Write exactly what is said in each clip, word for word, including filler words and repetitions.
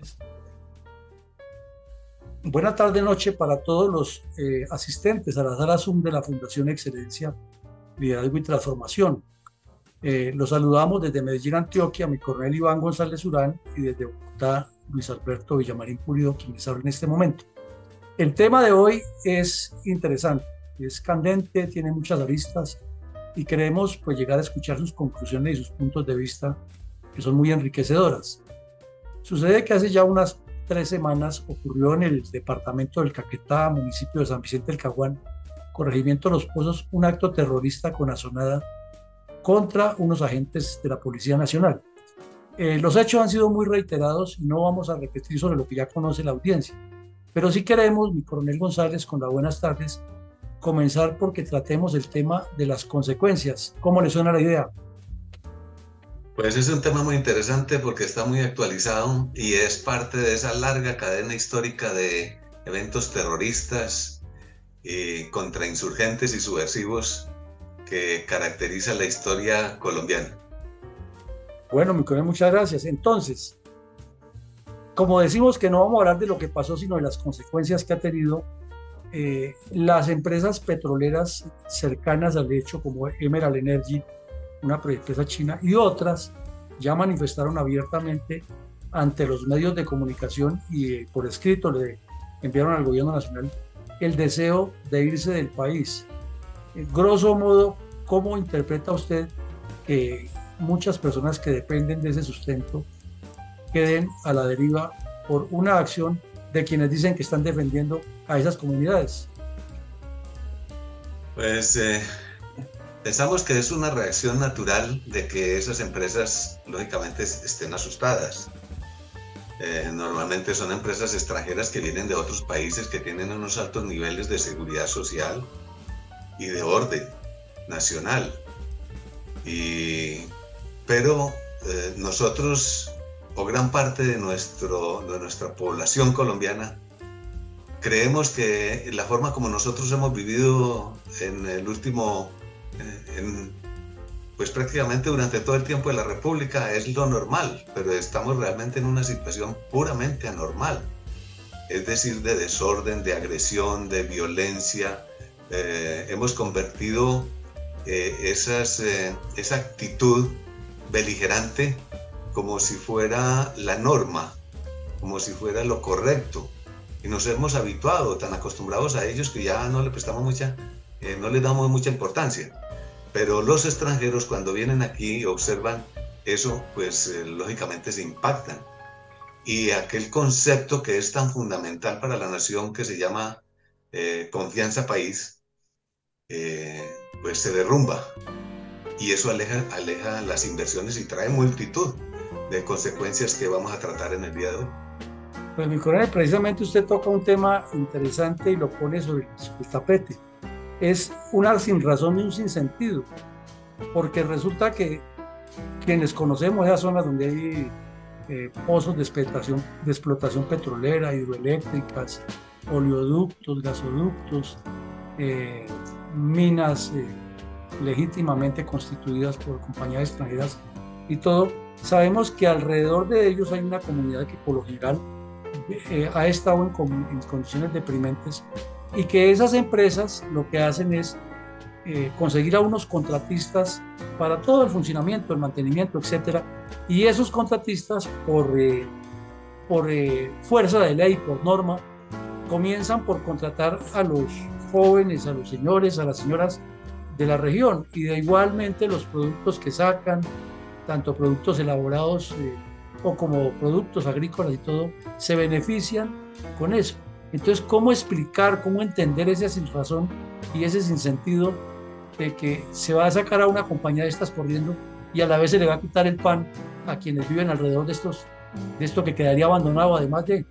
tardes. Buena tarde, noche para todos los eh, asistentes a la sala Zoom de la Fundación Excelencia, Liderazgo y Transformación. Eh, los saludamos desde Medellín, Antioquia, mi coronel Iván González Urán, y desde Bogotá, Luis Alberto Villamarín Pulido, quien les habla en este momento. El tema de hoy es interesante, es candente, tiene muchas aristas y queremos pues, llegar a escuchar sus conclusiones y sus puntos de vista, que son muy enriquecedoras. Sucede que hace ya unas tres semanas ocurrió en el departamento del Caquetá, municipio de San Vicente del Caguán, corregimiento de Los Pozos, un acto terrorista con azonada contra unos agentes de la Policía Nacional. Eh, los hechos han sido muy reiterados y no vamos a repetir sobre lo que ya conoce la audiencia, pero sí queremos, mi coronel González, con las buenas tardes, comenzar porque tratemos el tema de las consecuencias. ¿Cómo le suena la idea? Pues es un tema muy interesante porque está muy actualizado y es parte de esa larga cadena histórica de eventos terroristas y contrainsurgentes y subversivos que caracteriza la historia colombiana. Bueno, mi coronel, muchas gracias. Entonces, como decimos que no vamos a hablar de lo que pasó, sino de las consecuencias que ha tenido, eh, las empresas petroleras cercanas al hecho, como Emerald Energy, una empresa china, y otras ya manifestaron abiertamente ante los medios de comunicación y eh, por escrito le enviaron al gobierno nacional el deseo de irse del país. Eh, grosso modo, ¿cómo interpreta usted que muchas personas que dependen de ese sustento queden a la deriva por una acción de quienes dicen que están defendiendo a esas comunidades? Pues eh... pensamos que es una reacción natural de que esas empresas, lógicamente, estén asustadas. Eh, normalmente son empresas extranjeras que vienen de otros países que tienen unos altos niveles de seguridad social y de orden nacional. Y, pero eh, nosotros, o gran parte de, nuestro, de nuestra población colombiana, creemos que la forma como nosotros hemos vivido en el último En, pues prácticamente durante todo el tiempo de la República es lo normal, pero estamos realmente en una situación puramente anormal, es decir, de desorden, de agresión, de violencia. Eh, hemos convertido eh, esas, eh, esa actitud beligerante como si fuera la norma, como si fuera lo correcto, y nos hemos habituado, tan acostumbrados a ellos que ya no le prestamos mucha, eh, no le damos mucha importancia. Pero los extranjeros cuando vienen aquí y observan eso, pues eh, lógicamente se impactan. Y aquel concepto que es tan fundamental para la nación, que se llama eh, confianza país, eh, pues se derrumba. Y eso aleja, aleja las inversiones y trae multitud de consecuencias que vamos a tratar en el día de hoy. Pues mi coronel, precisamente usted toca un tema interesante y lo pone sobre el tapete. Es una sin razón y un sinsentido, porque resulta que quienes conocemos esas zonas donde hay eh, pozos de explotación, de explotación petrolera, hidroeléctricas, oleoductos, gasoductos, eh, minas eh, legítimamente constituidas por compañías extranjeras y todo, sabemos que alrededor de ellos hay una comunidad que por lo general eh, ha estado en, en condiciones deprimentes, y que esas empresas lo que hacen es eh, conseguir a unos contratistas para todo el funcionamiento, el mantenimiento, etcétera, y esos contratistas por, eh, por eh, fuerza de ley, por norma, comienzan por contratar a los jóvenes, a los señores, a las señoras de la región, y de igualmente los productos que sacan, tanto productos elaborados eh, o como productos agrícolas y todo, se benefician con eso. Entonces, ¿cómo explicar, cómo entender esa sinrazón y ese sinsentido de que se va a sacar a una compañía de estas corriendo y a la vez se le va a quitar el pan a quienes viven alrededor de, estos, de esto que quedaría abandonado, además de...?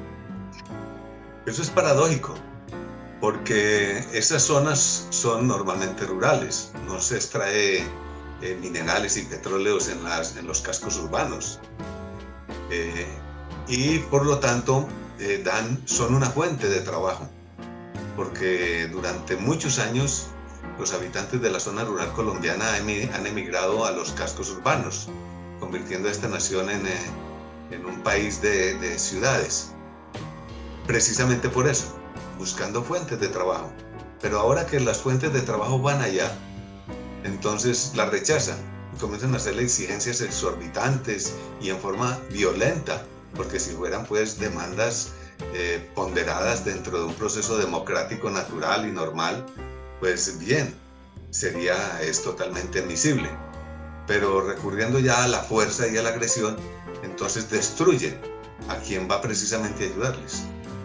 Eso es paradójico, porque esas zonas son normalmente rurales, no se extrae eh, minerales y petróleos en, las, en los cascos urbanos, eh, y por lo tanto eh, dan, son una fuente de trabajo, porque durante muchos años los habitantes de la zona rural colombiana han emigrado a los cascos urbanos, convirtiendo a esta nación en, en un país de, de ciudades, precisamente por eso, buscando fuentes de trabajo. Pero ahora que las fuentes de trabajo van allá, entonces las rechazan y comienzan a hacerle exigencias exorbitantes y en forma violenta, porque si fueran pues demandas eh, ponderadas dentro de un proceso democrático natural y normal, pues bien, sería, es totalmente admisible. Pero recurriendo ya a la fuerza y a la agresión, entonces destruyen a quien va precisamente a ayudarles.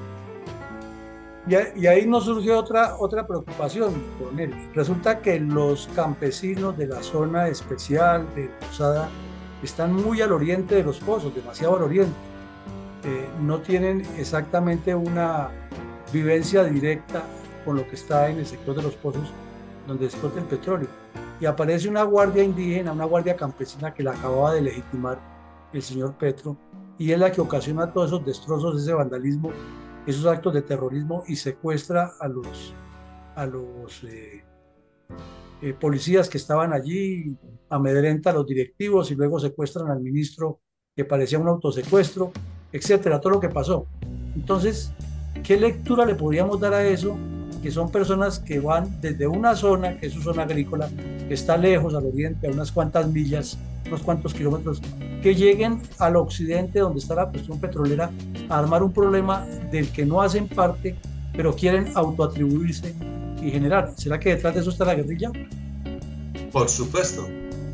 Y, y ahí nos surge otra, otra preocupación, coronel. Resulta que los campesinos de la zona especial de Posada están muy al oriente de los pozos, demasiado al oriente. Eh, no tienen exactamente una vivencia directa con lo que está en el sector de los pozos, donde se explota el petróleo. Y aparece una guardia indígena, una guardia campesina que la acababa de legitimar el señor Petro, y es la que ocasiona todos esos destrozos, ese vandalismo, esos actos de terrorismo, y secuestra a los, a los eh, eh, policías que estaban allí, amedrenta a los directivos y luego secuestran al ministro, que parecía un autosecuestro, etcétera, todo lo que pasó. Entonces, ¿qué lectura le podríamos dar a eso? Que son personas que van desde una zona, que es su zona agrícola, que está lejos al oriente, a unas cuantas millas, unos cuantos kilómetros, que lleguen al occidente, donde está la cuestión petrolera, a armar un problema del que no hacen parte, pero quieren autoatribuirse y generar. ¿Será que detrás de eso está la guerrilla? Por supuesto.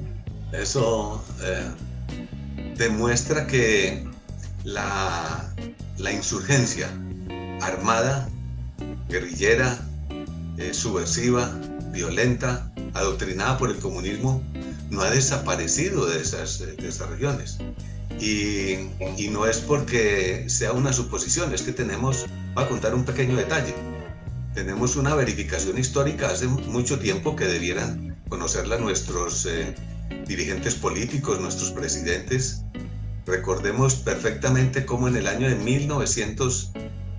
Eso eh, demuestra que la, la insurgencia armada, guerrillera, eh, subversiva, violenta, adoctrinada por el comunismo, no ha desaparecido de esas, de esas regiones. Y, y no es porque sea una suposición, es que tenemos, voy a contar un pequeño detalle, tenemos una verificación histórica hace mucho tiempo que debieran conocerla nuestros eh, dirigentes políticos, nuestros presidentes. Recordemos perfectamente cómo en el año de mil novecientos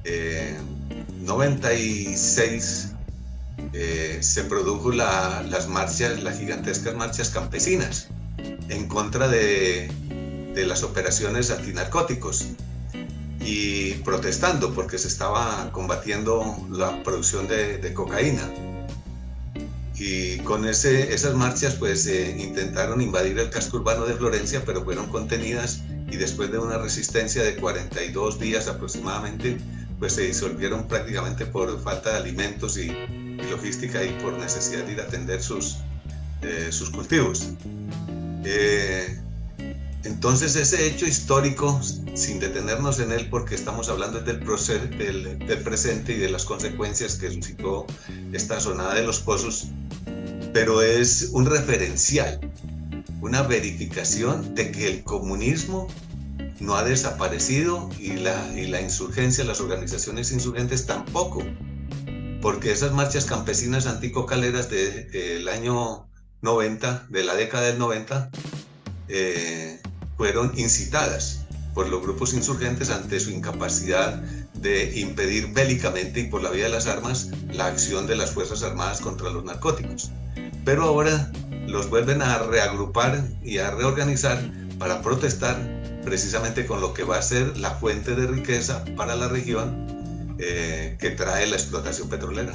noventa y seis eh, se produjo la, las marchas, las gigantescas marchas campesinas en contra de, de las operaciones antinarcóticos y protestando porque se estaba combatiendo la producción de, de cocaína. Y con ese, esas marchas pues eh, intentaron invadir el casco urbano de Florencia, pero fueron contenidas y después de una resistencia de cuarenta y dos días aproximadamente, pues se disolvieron prácticamente por falta de alimentos y, y logística y por necesidad de ir a atender sus, eh, sus cultivos. Eh, entonces ese hecho histórico, sin detenernos en él porque estamos hablando del, proceso, del, del presente y de las consecuencias que suscitó esta zonada de los pozos, pero es un referencial, una verificación de que el comunismo no ha desaparecido y la, y la insurgencia, las organizaciones insurgentes tampoco, porque esas marchas campesinas anticocaleras del de, año noventa, de la década del noventa, eh, fueron incitadas por los grupos insurgentes ante su incapacidad de impedir bélicamente y por la vía de las armas la acción de las Fuerzas Armadas contra los narcóticos. Pero ahora los vuelven a reagrupar y a reorganizar para protestar precisamente con lo que va a ser la fuente de riqueza para la región eh, que trae la explotación petrolera.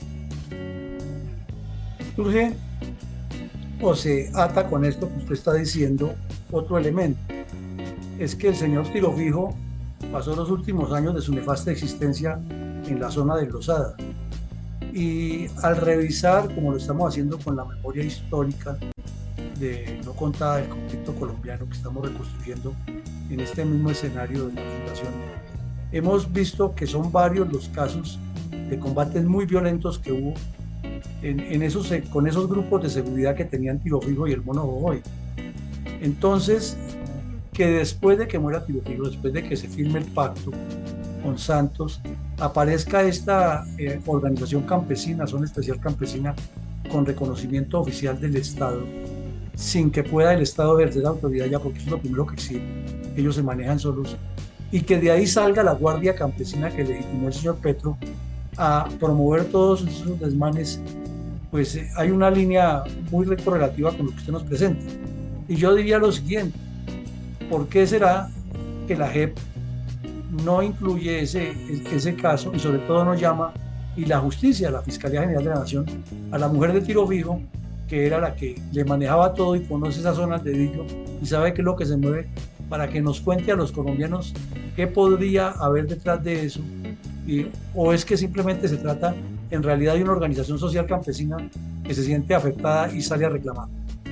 Surge o se ata con esto que usted está diciendo otro elemento, es que el señor Tiro Fijo pasó los últimos años de su nefasta existencia en la zona de Losada, y al revisar, como lo estamos haciendo con la memoria histórica de no contada del conflicto colombiano que estamos reconstruyendo en este mismo escenario de la fundación, hemos visto que son varios los casos de combates muy violentos que hubo en, en esos, con esos grupos de seguridad que tenían Tiro Fijo y el Mono Jojoy. Entonces, que después de que muera Tiro Fijo, después de que se firme el pacto con Santos, aparezca esta eh, organización campesina, Zona Especial Campesina, con reconocimiento oficial del Estado, sin que pueda el Estado ejercer autoridad ya, porque eso es lo primero que exige, ellos se manejan solos, y que de ahí salga la Guardia Campesina que legitimó el señor Petro a promover todos esos desmanes. Pues eh, hay una línea muy correlativa con lo que usted nos presenta. Y yo diría lo siguiente: ¿por qué será que la J E P no incluye ese, ese caso y sobre todo no llama, y la justicia, la Fiscalía General de la Nación, a la mujer de Tiro Fijo, que era la que le manejaba todo y conoce esas zonas de dedillo y sabe qué es lo que se mueve, para que nos cuente a los colombianos qué podría haber detrás de eso, y, o es que simplemente se trata en realidad de una organización social campesina que se siente afectada y sale a reclamar.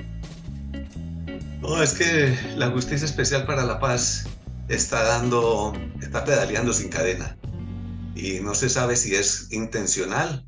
No, es que la Justicia Especial para la Paz está dando, está pedaleando sin cadena y no se sabe si es intencional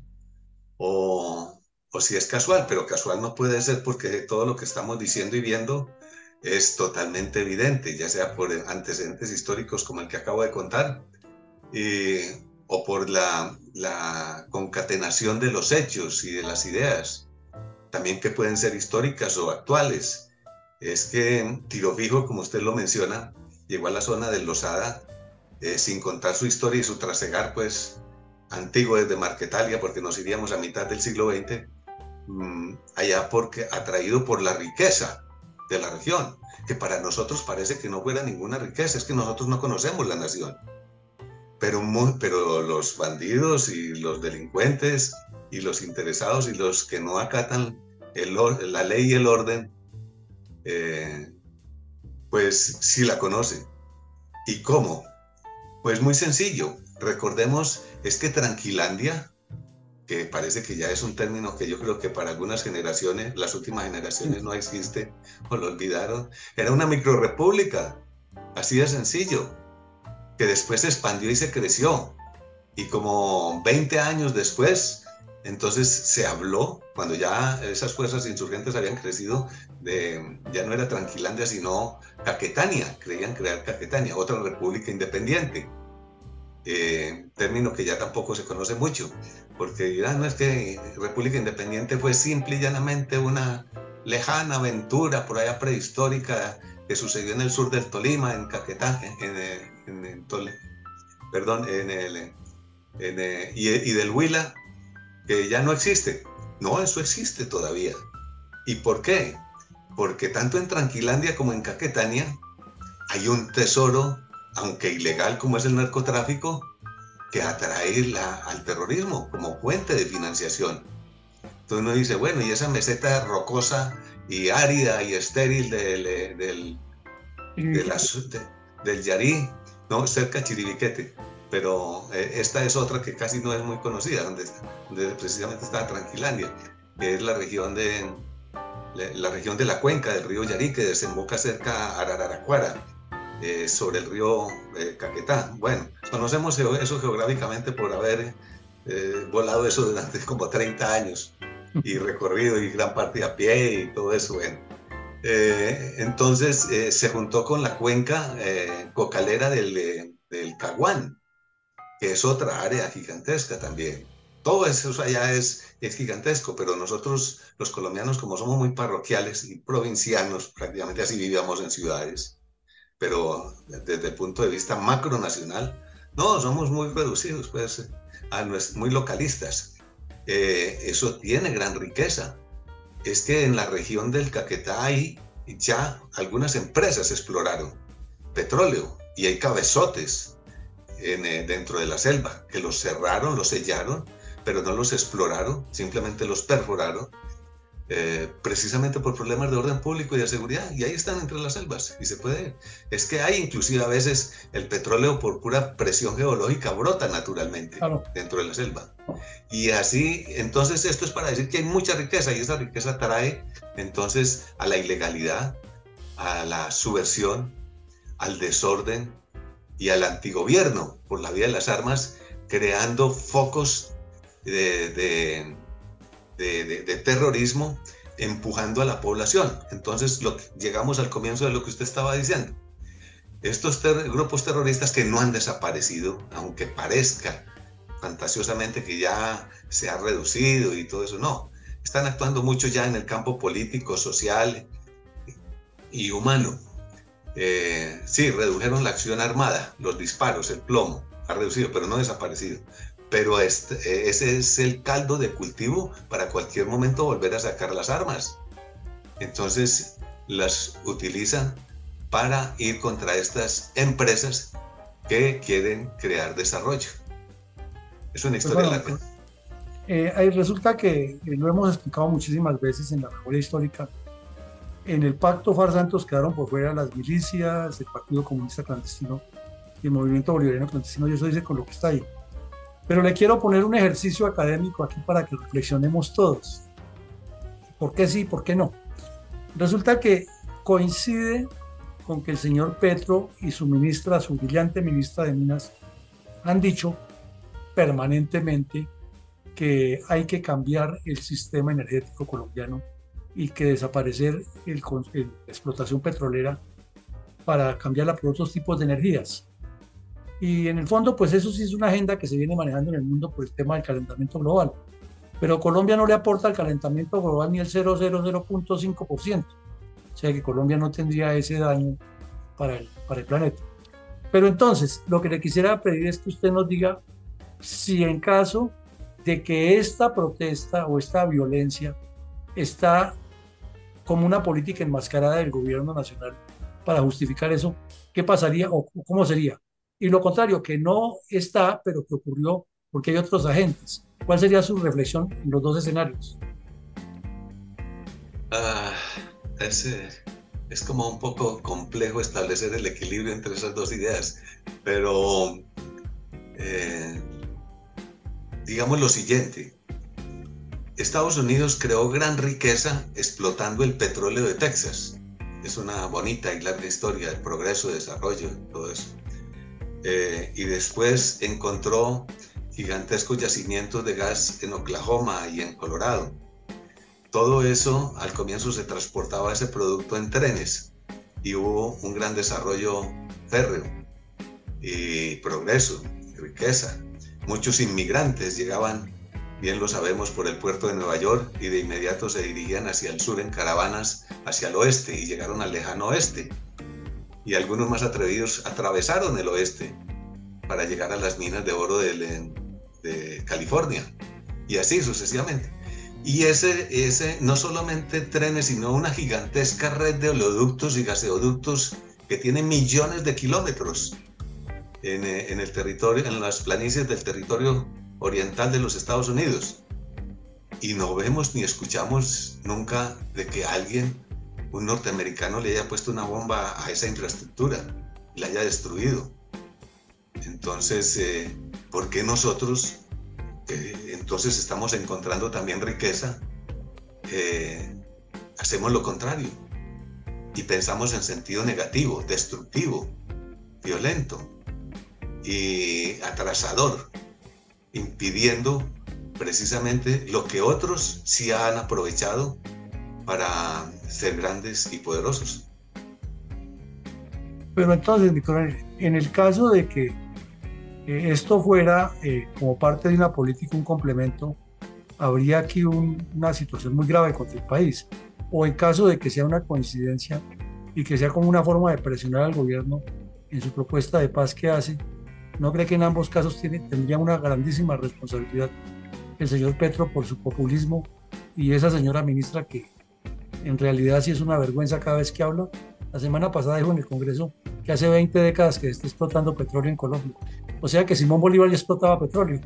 o, o si es casual, pero casual no puede ser porque todo lo que estamos diciendo y viendo es totalmente evidente, ya sea por antecedentes históricos como el que acabo de contar y, o por la, la concatenación de los hechos y de las ideas, también que pueden ser históricas o actuales. Es que Tiro Fijo, como usted lo menciona, llegó a la zona del Losada eh, sin contar su historia y su trasegar, pues, antiguo desde Marquetalia, porque nos iríamos a mitad del siglo veinte, mmm, allá porque atraído por la riqueza de la región, que para nosotros parece que no fuera ninguna riqueza, es que nosotros no conocemos la nación. Pero, muy, pero los bandidos y los delincuentes y los interesados y los que no acatan el, la ley y el orden, eh, pues sí la conocen. ¿Y cómo? Pues muy sencillo. Recordemos, es que Tranquilandia, que parece que ya es un término que yo creo que para algunas generaciones, las últimas generaciones no existe o lo olvidaron, era una microrrepública, así de sencillo, que después se expandió y se creció. Y como veinte años después, entonces se habló, cuando ya esas fuerzas insurgentes habían crecido, de, ya no era Tranquilandia, sino Caquetania, creían crear Caquetania, otra república independiente. Eh, término que ya tampoco se conoce mucho, porque dirán, no, es que República Independiente fue simple y llanamente una lejana aventura por allá prehistórica que sucedió en el sur del Tolima, en Caquetá, en, en, en, en Tole, perdón, en el, en el y, y del Huila, que ya no existe. No, eso existe todavía. ¿Y por qué? Porque tanto en Tranquilandia como en Caquetania hay un tesoro, aunque ilegal como es el narcotráfico, que atrae la, al terrorismo como fuente de financiación. Entonces uno dice, bueno, y esa meseta rocosa y árida y estéril del, del, de la, de, del Yarí, ¿no? Cerca de Chiribiquete, pero eh, esta es otra que casi no es muy conocida, donde, donde precisamente está Tranquilandia, que es la región de, la región de la cuenca del río Yarí, que desemboca cerca a Araraquara, Eh, sobre el río eh, Caquetá. Bueno, conocemos eso geográficamente por haber eh, volado eso durante como treinta años y recorrido y gran parte a pie y todo eso. Bueno, eh, entonces eh, se juntó con la cuenca eh, cocalera del, eh, del Caguán, que es otra área gigantesca también. Todo eso allá es, es gigantesco, pero nosotros los colombianos, como somos muy parroquiales y provincianos, prácticamente así vivíamos en ciudades, pero desde el punto de vista macronacional, no, somos muy reducidos, pues, a nuestros, muy localistas. Eh, eso tiene gran riqueza. Es que en la región del Caquetá hay ya algunas empresas exploraron petróleo y hay cabezotes en, eh, dentro de la selva que los cerraron, los sellaron, pero no los exploraron, simplemente los perforaron. Eh, precisamente por problemas de orden público y de seguridad, y ahí están entre las selvas, y se puede, es que hay inclusive a veces el petróleo por pura presión geológica brota naturalmente, claro, dentro de la selva, y así, entonces esto es para decir que hay mucha riqueza, y esa riqueza trae entonces a la ilegalidad, a la subversión, al desorden y al antigobierno por la vía de las armas, creando focos de, de De, de, de terrorismo, empujando a la población. Entonces lo, llegamos al comienzo de lo que usted estaba diciendo. Estos ter grupos terroristas que no han desaparecido, aunque parezca fantasiosamente que ya se ha reducido y todo eso, no. Están actuando mucho ya en el campo político, social y humano. Eh, sí, redujeron la acción armada, los disparos, el plomo, ha reducido, pero no ha desaparecido. Pero este, ese es el caldo de cultivo para cualquier momento volver a sacar las armas. Entonces las utilizan para ir contra estas empresas que quieren crear desarrollo. Es una historia Pues bueno, larga. eh, ahí resulta que eh, lo hemos explicado muchísimas veces en la memoria histórica. En el pacto F A R Santos quedaron por fuera las milicias, el Partido Comunista Clandestino y el Movimiento Bolivariano Clandestino, y eso dice con lo que está ahí. Pero le quiero poner un ejercicio académico aquí para que reflexionemos todos. ¿Por qué sí, por qué no? Resulta que coincide con que el señor Petro y su ministra, su brillante ministra de Minas, han dicho permanentemente que hay que cambiar el sistema energético colombiano y que desaparecer el, el, la explotación petrolera para cambiarla por otros tipos de energías. Y en el fondo, pues eso sí es una agenda que se viene manejando en el mundo por el tema del calentamiento global. Pero Colombia no le aporta al calentamiento global ni el cero coma cero punto cinco por ciento. O sea que Colombia no tendría ese daño para el, para el planeta. Pero entonces, lo que le quisiera pedir es que usted nos diga si en caso de que esta protesta o esta violencia está como una política enmascarada del gobierno nacional para justificar eso, ¿qué pasaría o cómo sería? Y lo contrario, que no está, pero que ocurrió porque hay otros agentes. ¿Cuál sería su reflexión en los dos escenarios? Ah, es, es como un poco complejo establecer el equilibrio entre esas dos ideas, pero eh, digamos lo siguiente. Estados Unidos creó gran riqueza explotando el petróleo de Texas. Es una bonita y larga historia, el progreso, desarrollo, todo eso. Eh, y después encontró gigantescos yacimientos de gas en Oklahoma y en Colorado. Todo eso al comienzo se transportaba ese producto en trenes y hubo un gran desarrollo férreo y progreso, y riqueza. Muchos inmigrantes llegaban, bien lo sabemos, por el puerto de Nueva York y de inmediato se dirigían hacia el sur en caravanas hacia el oeste y llegaron al lejano oeste. Y algunos más atrevidos atravesaron el oeste para llegar a las minas de oro de, de California y así sucesivamente. Y ese, ese no solamente trenes, sino una gigantesca red de oleoductos y gaseoductos que tiene millones de kilómetros en, en el territorio, en las planicies del territorio oriental de los Estados Unidos. Y no vemos ni escuchamos nunca de que alguien, un norteamericano, le haya puesto una bomba a esa infraestructura y la haya destruido. Entonces, eh, ¿por qué nosotros, que entonces estamos encontrando también riqueza, eh, hacemos lo contrario y pensamos en sentido negativo, destructivo, violento y atrasador, impidiendo precisamente lo que otros sí han aprovechado para ser grandes y poderosos? Pero entonces, mi coronel, en el caso de que eh, esto fuera eh, como parte de una política, un complemento, habría aquí un, una situación muy grave contra el país. O en caso de que sea una coincidencia y que sea como una forma de presionar al gobierno en su propuesta de paz que hace, ¿no cree que en ambos casos tiene, tendría una grandísima responsabilidad el señor Petro por su populismo y esa señora ministra que en realidad sí es una vergüenza cada vez que habla? La semana pasada dijo en el Congreso que hace veinte décadas que está explotando petróleo en Colombia. O sea que Simón Bolívar ya explotaba petróleo.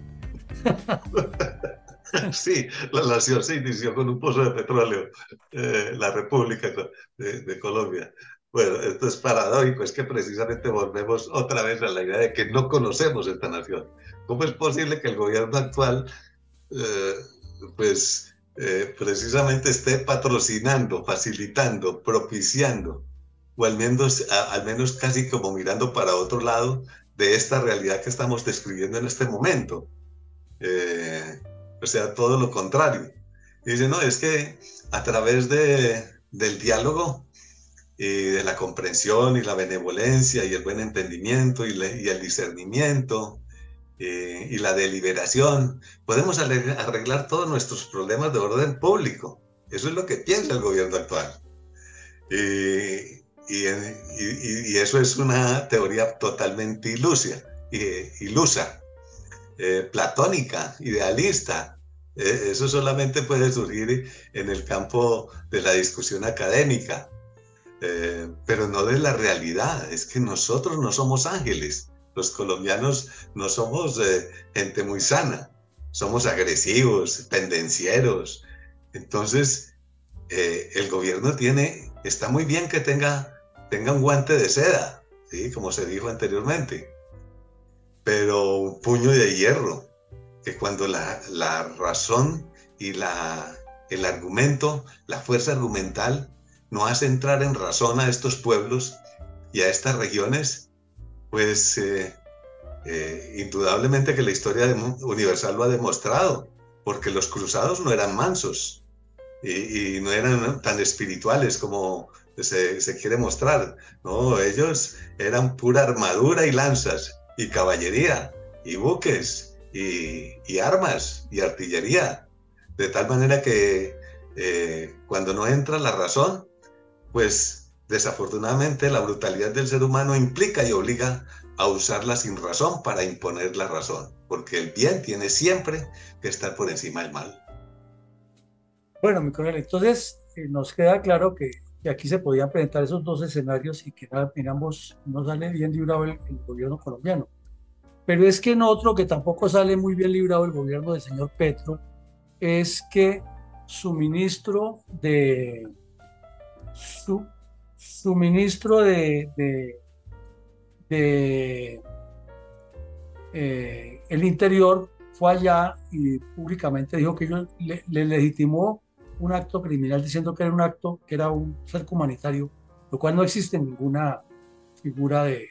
Sí, la nación se inició con un pozo de petróleo, eh, la República de, de Colombia. Bueno, esto es paradójico, es que precisamente volvemos otra vez a la idea de que no conocemos esta nación. ¿Cómo es posible que el gobierno actual, eh, pues, eh, precisamente esté patrocinando, facilitando, propiciando, o al menos, a, al menos casi como mirando para otro lado de esta realidad que estamos describiendo en este momento? Eh, o sea, todo lo contrario. Y dice, no, es que a través de, del diálogo y de la comprensión y la benevolencia y el buen entendimiento y, le, y el discernimiento eh, y la deliberación, podemos arreglar todos nuestros problemas de orden público. Eso es lo que piensa el gobierno actual. Y, y, y, y eso es una teoría totalmente ilusa, ilusa. Eh, platónica, idealista. Eh, eso solamente puede surgir en el campo de la discusión académica. eh, pero no de la realidad. Es que nosotros no somos ángeles. Los colombianos no somos eh, gente muy sana. Somos agresivos, pendencieros. Entonces, eh, el gobierno tiene, está muy bien que tenga, tenga un guante de seda, ¿sí? Como se dijo anteriormente, pero un puño de hierro, que cuando la, la razón y la, el argumento, la fuerza argumental, no hace entrar en razón a estos pueblos y a estas regiones, pues eh, eh, indudablemente que la historia de, universal lo ha demostrado, porque los cruzados no eran mansos y, y no eran tan espirituales como se, se quiere mostrar, no, ellos eran pura armadura y lanzas y caballería y buques y, y armas y artillería, de tal manera que eh, cuando no entra la razón, pues desafortunadamente la brutalidad del ser humano implica y obliga a usarla sin razón para imponer la razón, porque el bien tiene siempre que estar por encima del mal. Bueno, mi coronel, entonces eh, nos queda claro que, que aquí se podían presentar esos dos escenarios y que na- en ambos no sale bien librado el, el gobierno colombiano. Pero es que en otro que tampoco sale muy bien librado el gobierno del señor Petro es que su ministro de su, su ministro de, de, de, eh, el Interior fue allá y públicamente dijo que ellos le, le legitimó un acto criminal diciendo que era un acto, que era un cerco humanitario, lo cual no existe ninguna figura de,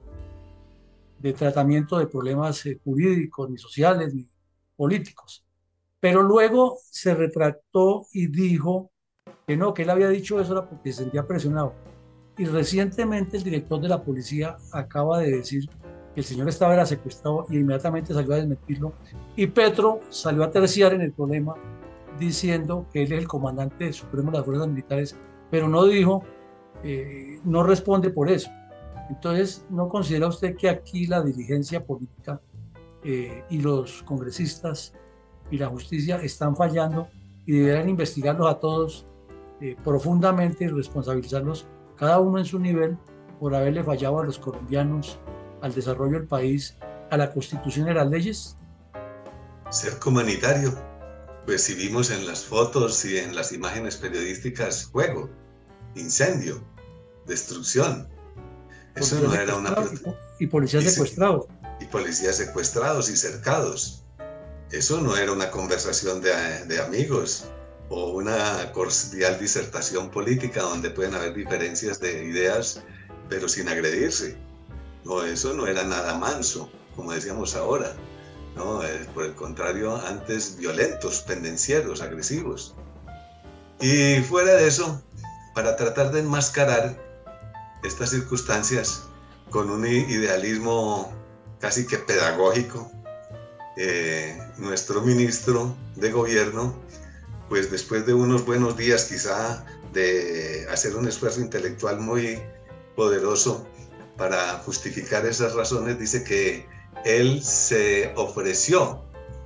de tratamiento de problemas eh, jurídicos, ni sociales, ni políticos. Pero luego se retractó y dijo que no, que él había dicho eso era porque se sentía presionado. Y recientemente el director de la policía acaba de decir que el señor estaba era secuestrado y inmediatamente salió a desmentirlo. Y Petro salió a terciar en el problema diciendo que él es el comandante supremo de las fuerzas militares, pero no dijo, eh, no responde por eso. Entonces, ¿no considera usted que aquí la dirigencia política eh, y los congresistas y la justicia están fallando y deberán investigarlos a todos eh, profundamente y responsabilizarlos cada uno en su nivel por haberle fallado a los colombianos, al desarrollo del país, a la constitución y a las leyes? Cerco humanitario, pues si vimos en las fotos y en las imágenes periodísticas, fuego, incendio, destrucción. Eso Policías no era una... secuestrados y, y policías Y, secuestrados. y policías secuestrados y cercados. Eso no era una conversación de, de amigos o una cordial disertación política donde pueden haber diferencias de ideas, pero sin agredirse. No, eso no era nada manso, como decíamos ahora. No, eh, por el contrario, antes violentos, pendencieros, agresivos. Y fuera de eso, para tratar de enmascarar estas circunstancias con un idealismo casi que pedagógico, eh, nuestro ministro de gobierno, pues después de unos buenos días quizá de hacer un esfuerzo intelectual muy poderoso para justificar esas razones, dice que él se ofreció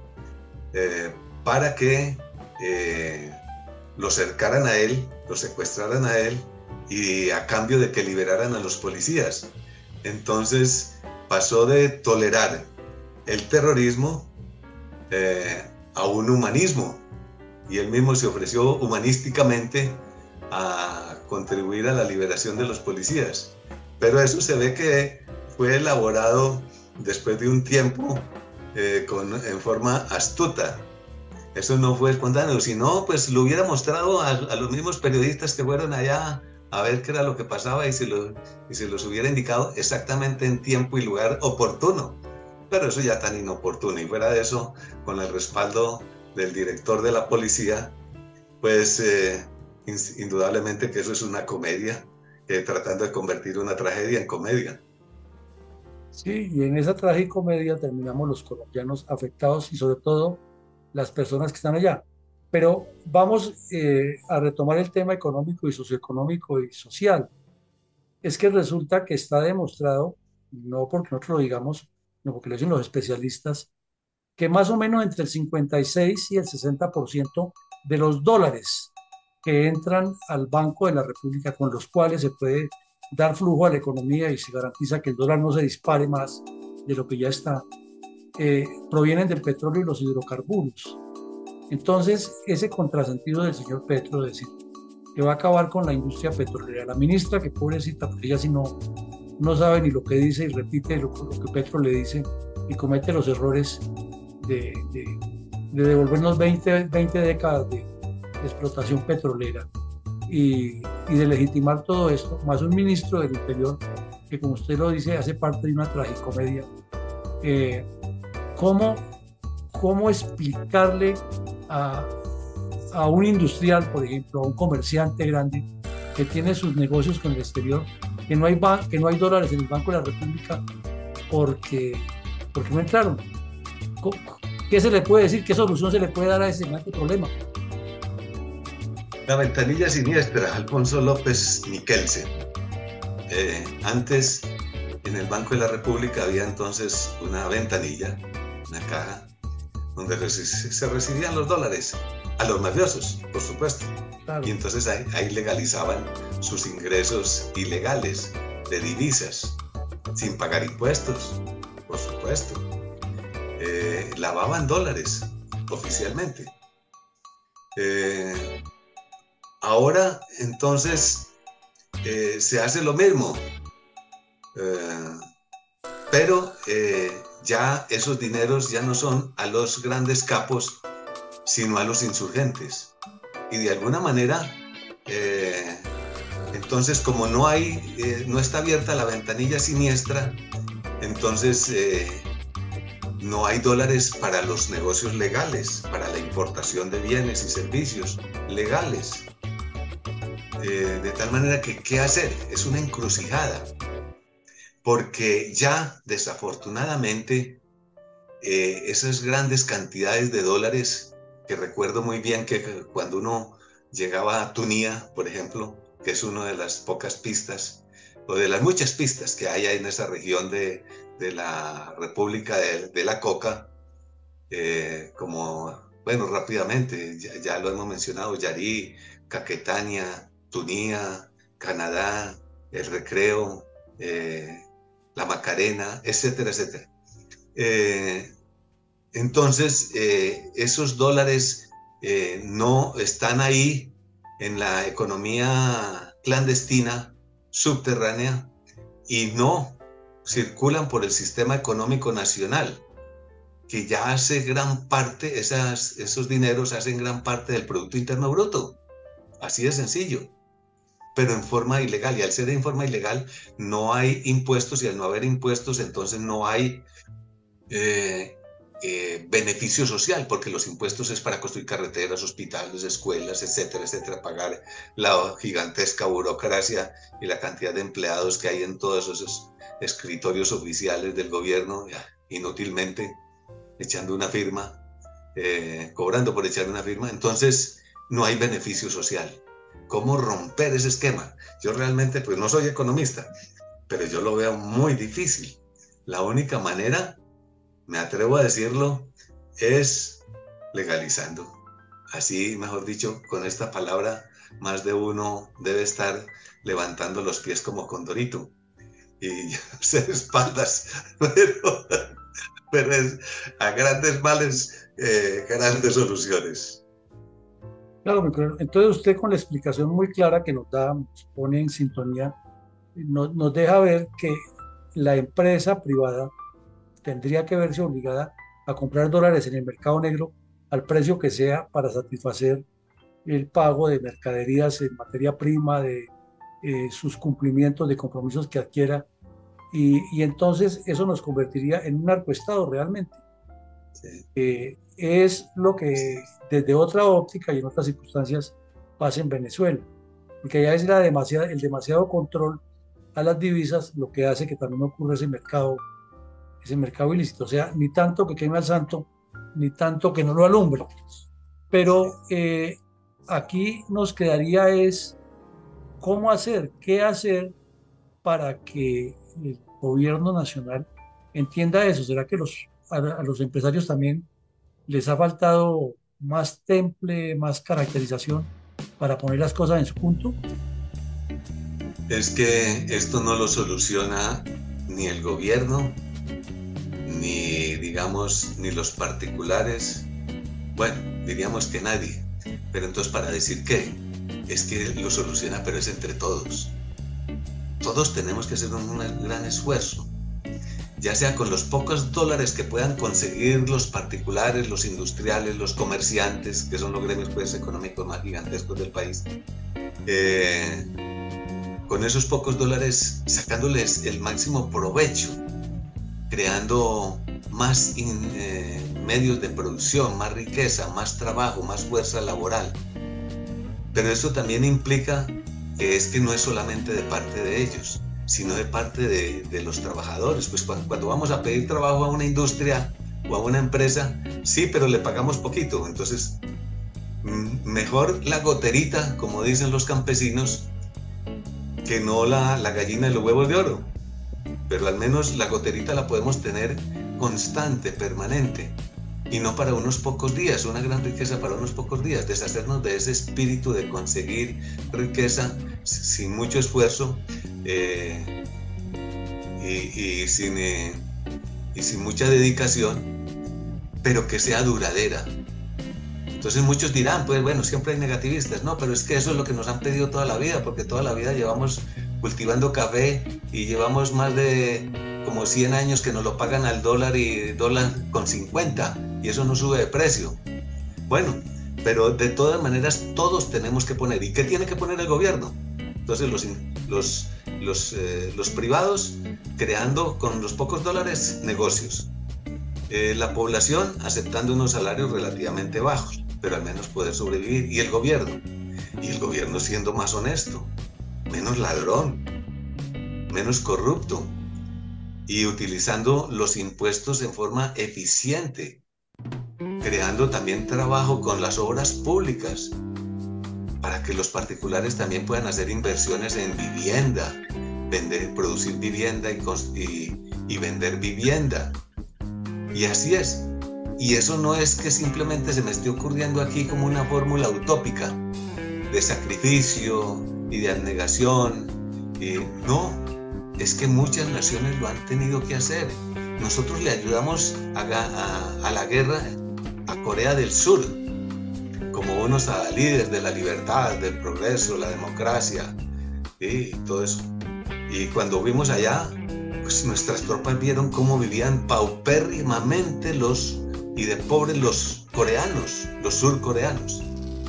eh, para que eh, lo cercaran a él, lo secuestraran a él y a cambio de que liberaran a los policías. Entonces pasó de tolerar el terrorismo eh, a un humanismo, y él mismo se ofreció humanísticamente a contribuir a la liberación de los policías. Pero eso se ve que fue elaborado después de un tiempo eh, con, en forma astuta. Eso no fue espontáneo, sino pues lo hubiera mostrado a, a los mismos periodistas que fueron allá a ver qué era lo que pasaba y se, lo, y se los hubiera indicado exactamente en tiempo y lugar oportuno. Pero eso ya tan inoportuno, y fuera de eso, con el respaldo del director de la policía, pues eh, indudablemente que eso es una comedia, eh, tratando de convertir una tragedia en comedia. Sí, y en esa tragicomedia terminamos los colombianos afectados y sobre todo las personas que están allá. Pero vamos eh, a retomar el tema económico y socioeconómico y social. Es que resulta que está demostrado, no porque nosotros lo digamos, no porque lo dicen los especialistas, que más o menos entre el cincuenta y seis y el sesenta por ciento de los dólares que entran al Banco de la República, con los cuales se puede dar flujo a la economía y se garantiza que el dólar no se dispare más de lo que ya está, eh, provienen del petróleo y los hidrocarburos. Entonces, ese contrasentido del señor Petro, de decir que va a acabar con la industria petrolera, la ministra, que pobrecita, porque ella sí no, no sabe ni lo que dice y repite lo, lo que Petro le dice y comete los errores de, de, de devolvernos veinte, veinte décadas de, de explotación petrolera y, y de legitimar todo esto, más un ministro del Interior que, como usted lo dice, hace parte de una tragicomedia. Eh, ¿cómo, ¿Cómo explicarle a, a un industrial, por ejemplo, a un comerciante grande que tiene sus negocios con el exterior, que no hay, que no hay dólares en el Banco de la República porque, porque no entraron? ¿Qué se le puede decir? ¿Qué solución se le puede dar a ese semejante problema? La ventanilla siniestra, Alfonso López Miquelsen. Eh, antes, en el Banco de la República había entonces una ventanilla, una caja, donde se recibían los dólares a los mafiosos, por supuesto. Claro. Y entonces ahí, ahí legalizaban sus ingresos ilegales de divisas, sin pagar impuestos, por supuesto. Eh, lavaban dólares oficialmente. Eh, ahora, entonces, eh, se hace lo mismo, eh, pero eh, ya esos dineros ya no son a los grandes capos, sino a los insurgentes. Y de alguna manera, eh, entonces, como no hay, eh, no está abierta la ventanilla siniestra, entonces eh, no hay dólares para los negocios legales, para la importación de bienes y servicios legales. Eh, de tal manera que, ¿qué hacer? Es una encrucijada, porque ya desafortunadamente eh, esas grandes cantidades de dólares, que recuerdo muy bien que cuando uno llegaba a Tunía, por ejemplo, que es una de las pocas pistas, o de las muchas pistas que hay en esa región de, de la República de, de la Coca, eh, como, bueno, rápidamente, ya, ya lo hemos mencionado, Yarí, Caquetania, Tunía, Canadá, El Recreo, eh, La Macarena, etcétera, etcétera. Eh, entonces, eh, esos dólares eh, no están ahí en la economía clandestina, subterránea, y no circulan por el sistema económico nacional, que ya hace gran parte, esas, esos dineros hacen gran parte del Producto Interno Bruto. Así de sencillo, pero en forma ilegal. Y al ser en forma ilegal no hay impuestos, y al no haber impuestos entonces no hay eh, eh, beneficio social, porque los impuestos es para construir carreteras, hospitales, escuelas, etcétera, etcétera, pagar la gigantesca burocracia y la cantidad de empleados que hay en todos esos escritorios oficiales del gobierno, ya, inútilmente echando una firma, eh, cobrando por echar una firma. Entonces no hay beneficio social. ¿Cómo romper ese esquema? Yo realmente, pues no soy economista, pero yo lo veo muy difícil. La única manera, me atrevo a decirlo, es legalizando. Así, mejor dicho, con esta palabra, más de uno debe estar levantando los pies como Condorito y hacer espaldas, pero, pero es a grandes males, eh, grandes soluciones. Claro, entonces usted, con la explicación muy clara que nos da, nos pone en sintonía, nos, nos deja ver que la empresa privada tendría que verse obligada a comprar dólares en el mercado negro al precio que sea para satisfacer el pago de mercaderías en materia prima, de eh, sus cumplimientos de compromisos que adquiera, y, y entonces eso nos convertiría en un narcoestado realmente. Sí. Eh, es lo que desde otra óptica y en otras circunstancias pasa en Venezuela, porque allá es la demasiada, el demasiado control a las divisas lo que hace que también ocurra ese mercado, ese mercado ilícito, o sea, ni tanto que queme al santo, ni tanto que no lo alumbre. Pero eh, aquí nos quedaría es cómo hacer, qué hacer para que el gobierno nacional entienda eso. ¿Será que los, a, a los empresarios también les ha faltado más temple, más caracterización para poner las cosas en su punto? Es que esto no lo soluciona ni el gobierno, ni, digamos, ni los particulares. Bueno, diríamos que nadie. Pero entonces, ¿para decir qué? Es que lo soluciona, pero es entre todos. Todos tenemos que hacer un gran esfuerzo, ya sea con los pocos dólares que puedan conseguir los particulares, los industriales, los comerciantes, que son los gremios pues, económicos más gigantescos del país, eh, con esos pocos dólares sacándoles el máximo provecho, creando más in, eh, medios de producción, más riqueza, más trabajo, más fuerza laboral. Pero eso también implica que es que no es solamente de parte de ellos, sino de parte de, de los trabajadores. Pues cuando, cuando vamos a pedir trabajo a una industria o a una empresa, sí, pero le pagamos poquito. Entonces, mejor la goterita, como dicen los campesinos, que no la, la gallina de los huevos de oro. Pero al menos la goterita la podemos tener constante, permanente, y no para unos pocos días, una gran riqueza para unos pocos días, deshacernos de ese espíritu de conseguir riqueza sin mucho esfuerzo eh, y, y, sin, eh, y sin mucha dedicación, pero que sea duradera. Entonces muchos dirán, pues bueno, siempre hay negativistas, no, pero es que eso es lo que nos han pedido toda la vida, porque toda la vida llevamos cultivando café y llevamos más de como cien años que nos lo pagan al dólar y dólar con cincuenta, y eso no sube de precio. Bueno, pero de todas maneras todos tenemos que poner. ¿Y qué tiene que poner el gobierno? Entonces los, los, los, eh, los privados creando con los pocos dólares negocios. Eh, la población aceptando unos salarios relativamente bajos, pero al menos poder sobrevivir. Y el gobierno. Y el gobierno siendo más honesto, menos ladrón, menos corrupto, y utilizando los impuestos en forma eficiente, creando también trabajo con las obras públicas para que los particulares también puedan hacer inversiones en vivienda, vender, producir vivienda y, y, y vender vivienda. Y así es. Y eso no es que simplemente se me esté ocurriendo aquí como una fórmula utópica de sacrificio y de abnegación. Y no. Es que muchas naciones lo han tenido que hacer. Nosotros le ayudamos a, a, a la guerra a Corea del Sur, como unos líderes de la libertad, del progreso, la democracia, y todo eso. Y cuando fuimos allá, pues nuestras tropas vieron cómo vivían paupérrimamente los, y de pobres los coreanos, los surcoreanos.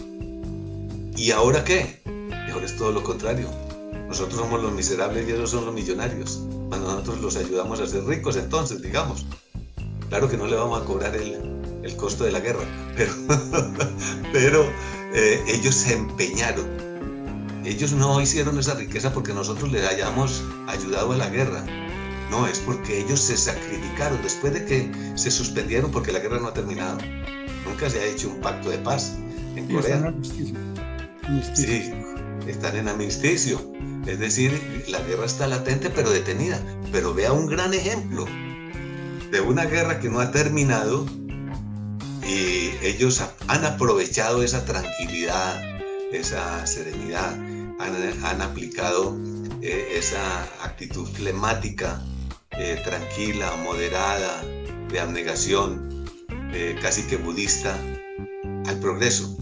¿Y ahora qué? Y ahora es todo lo contrario. Nosotros somos los miserables y ellos son los millonarios. Cuando nosotros los ayudamos a ser ricos, entonces, digamos. Claro que no le vamos a cobrar el, el costo de la guerra, pero, pero eh, ellos se empeñaron. Ellos no hicieron esa riqueza porque nosotros les hayamos ayudado a la guerra. No, es porque ellos se sacrificaron después de que se suspendieron, porque la guerra no ha terminado. Nunca se ha hecho un pacto de paz en Corea. Están en armisticio. Armisticio. Sí, están en armisticio. Es decir, la guerra está latente pero detenida. Pero vea un gran ejemplo de una guerra que no ha terminado y ellos han aprovechado esa tranquilidad, esa serenidad, han, han aplicado eh, esa actitud flemática, eh, tranquila, moderada, de abnegación, eh, casi que budista, al progreso.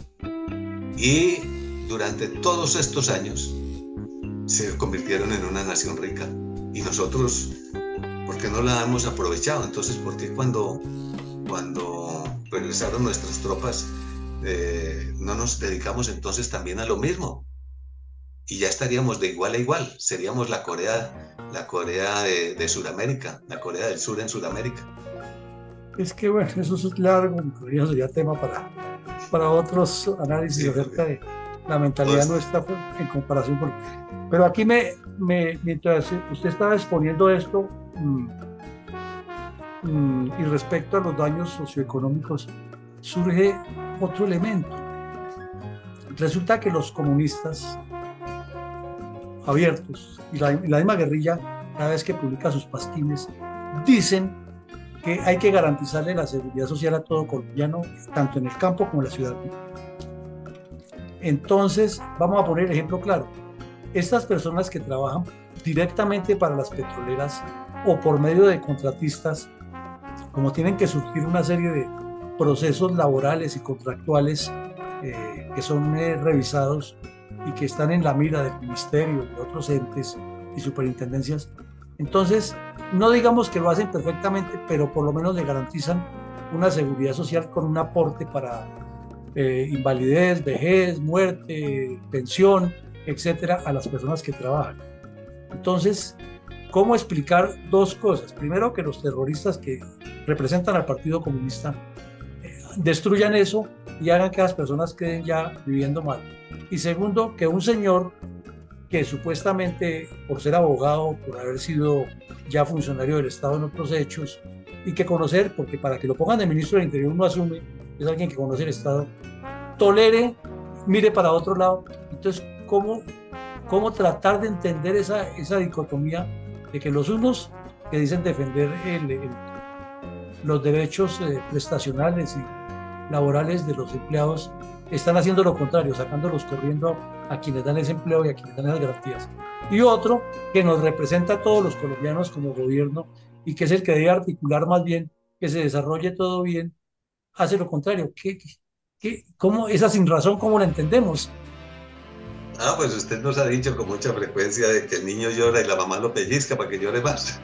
Y durante todos estos años se convirtieron en una nación rica. Y nosotros, ¿por qué no la hemos aprovechado? Entonces, ¿por qué cuando, cuando regresaron nuestras tropas eh, no nos dedicamos entonces también a lo mismo? Y ya estaríamos de igual a igual. Seríamos la Corea, la Corea de, de Sudamérica, la Corea del Sur en Sudamérica. Es que bueno, eso es largo, eso sería tema para, para otros análisis sí, acerca de la mentalidad pues, nuestra en comparación con... Pero aquí me, me mientras usted estaba exponiendo esto mmm, mmm, y respecto a los daños socioeconómicos, surge otro elemento. Resulta que los comunistas abiertos y la, y la misma guerrilla, cada vez que publica sus pasquines, dicen que hay que garantizarle la seguridad social a todo colombiano, tanto en el campo como en la ciudad. Entonces, vamos a poner el ejemplo claro. Estas personas que trabajan directamente para las petroleras o por medio de contratistas, como tienen que surgir una serie de procesos laborales y contractuales eh, que son eh, revisados y que están en la mira del ministerio, de otros entes y superintendencias, entonces no digamos que lo hacen perfectamente, pero por lo menos le garantizan una seguridad social con un aporte para eh, invalidez, vejez, muerte, pensión, etcétera, a las personas que trabajan. Entonces, ¿cómo explicar dos cosas? Primero, que los terroristas que representan al Partido Comunista eh, destruyan eso y hagan que las personas queden ya viviendo mal. Y segundo, que un señor que supuestamente por ser abogado, por haber sido ya funcionario del Estado en otros hechos, y que conocer, porque para que lo pongan de ministro del Interior uno asume, es alguien que conoce el Estado, tolere, mire para otro lado. Entonces, ¿cómo, cómo tratar de entender esa, esa dicotomía de que los unos que dicen defender el, el, los derechos eh, prestacionales y laborales de los empleados están haciendo lo contrario, sacándolos corriendo a, a quienes dan ese empleo y a quienes dan las garantías? Y otro que nos representa a todos los colombianos como gobierno y que es el que debe articular más bien que se desarrolle todo bien, hace lo contrario. ¿Qué, qué, cómo, esa sin razón, cómo la entendemos? Ah, pues usted nos ha dicho con mucha frecuencia de que el niño llora y la mamá lo pellizca para que llore más.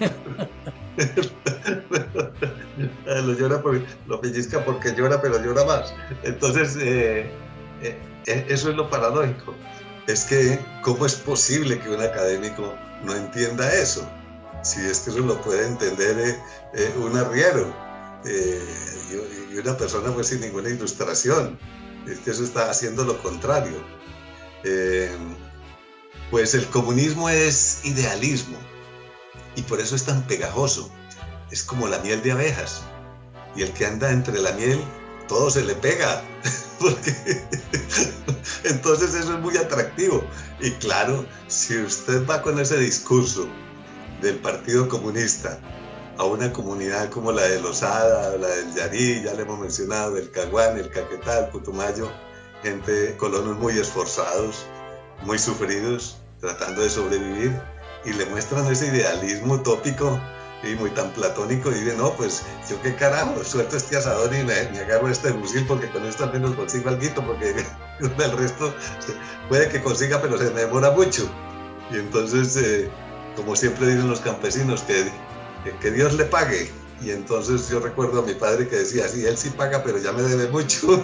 lo, llora por, lo pellizca porque llora, pero llora más. Entonces, eh, eh, eso es lo paradójico. Es que, ¿cómo es posible que un académico no entienda eso? Si es que eso lo puede entender eh, eh, un arriero eh, y, y una persona pues sin ninguna ilustración. Es que eso está haciendo lo contrario. Eh, pues el comunismo es idealismo y por eso es tan pegajoso. Es como la miel de abejas y el que anda entre la miel todo se le pega porque entonces eso es muy atractivo. Y claro, si usted va con ese discurso del Partido Comunista a una comunidad como la de Losada, la del Yarí, ya le hemos mencionado, el Caguán, el Caquetá, el Putumayo, gente, colonos muy esforzados, muy sufridos, tratando de sobrevivir, y le muestran ese idealismo utópico y muy tan platónico, y dicen, no, pues yo qué carajo, suelto este asador y me, me agarro este fusil porque con esto al menos consigo alguito, porque el resto puede que consiga, pero se me demora mucho. Y entonces, eh, como siempre dicen los campesinos, que, que, que Dios le pague. Y entonces yo recuerdo a mi padre que decía, sí, él sí paga, pero ya me debe mucho.